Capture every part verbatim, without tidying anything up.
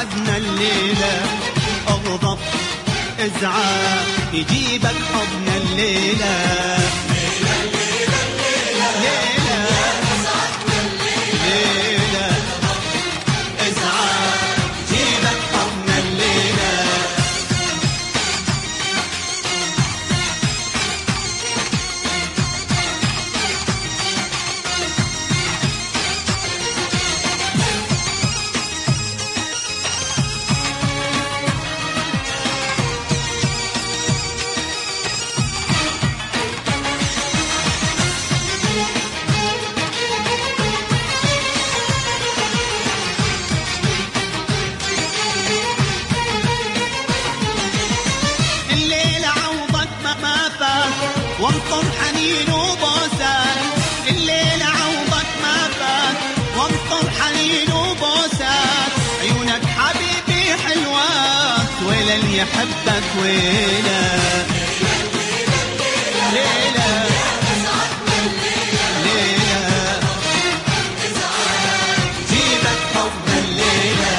أسعدنا الليلة، اغضب ازعاج يجيبك حضن الليلة. ليلة ليلة ليلة أسعدنا الليلة، ازعاج يجيبك حضن الليلة. وانطر حنين وبوسات، الليلة عوضك ما فات، وانطر حنين وبوسات، عيونك حبيبي حلوات، ويلا اللي يحبك ويلا. ليلة ليلة جيبك حضن الليلة.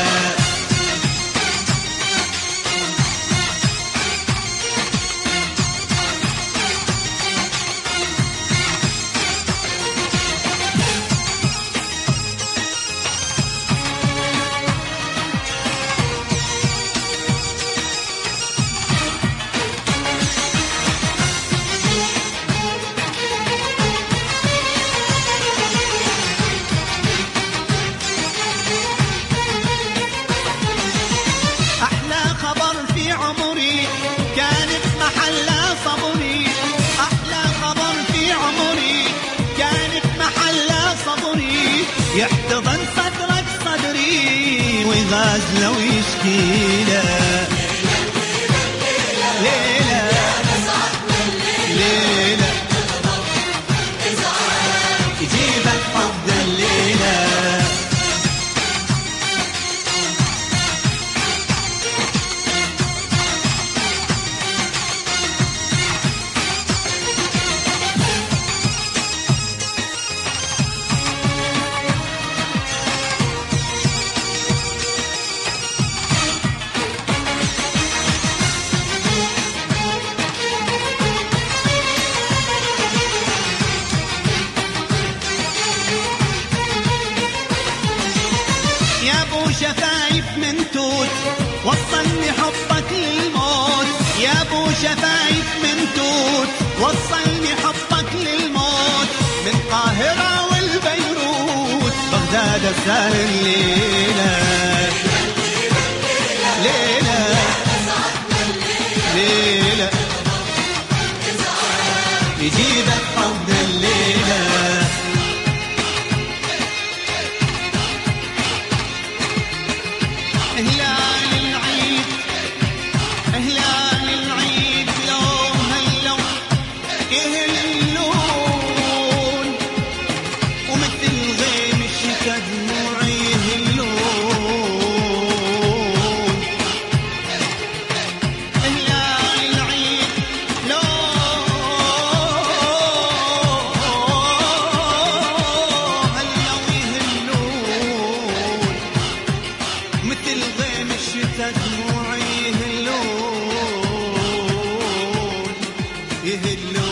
يحتضن صدرك صدري ويغاز لو يشكيله. ليلة ليلة يجيبك حضن الليلة. شفايف من توت وصلني حبك للموت، يا ابو شفايف من توت وصلني حبك للموت، من القاهرة والبيروت بغداد سهر الليلة. ليلة ليلة يجيبك حضن الليلة. هلال العيد هلال العيد لو هلو يهلون، ومثل غيم الشتا دموعي يهلون. هلال العيد لو هلو يهلون، مثل غيم الشتا دموعي يهلون يهلون.